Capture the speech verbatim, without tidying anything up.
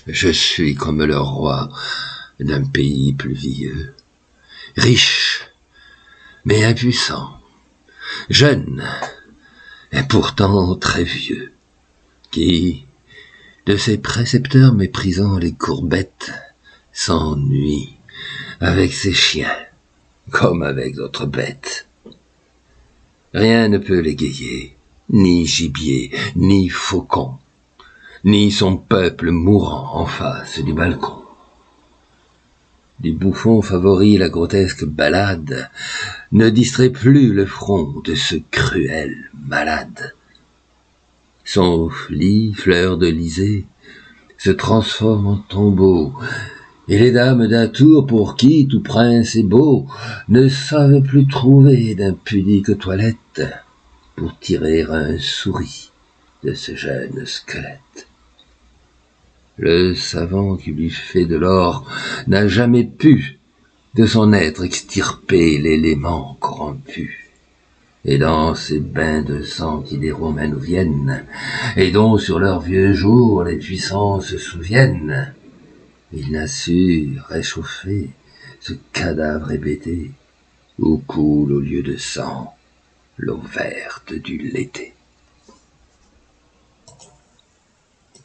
Je suis comme le roi d'un pays pluvieux, riche, mais impuissant, jeune, et pourtant très vieux, qui, de ses précepteurs méprisant les courbettes, s'ennuie avec ses chiens, comme avec d'autres bêtes. Rien ne peut l'égayer, ni gibier, ni faucon, ni son peuple mourant en face du balcon. Du bouffon favori la grotesque ballade ne distrait plus le front de ce cruel malade. Son lit, fleur de lysée, se transforme en tombeau, et les dames d'un tour pour qui tout prince est beau ne savent plus trouver d'impudiques toilettes pour tirer un souris de ce jeune squelette. Le savant qui lui fait de l'or n'a jamais pu de son être extirper l'élément corrompu. Et dans ces bains de sang qui des Romains nous viennent, et dont sur leurs vieux jours les puissants se souviennent, il n'a su réchauffer ce cadavre hébété, où coule au lieu de sang l'eau verte du l'été.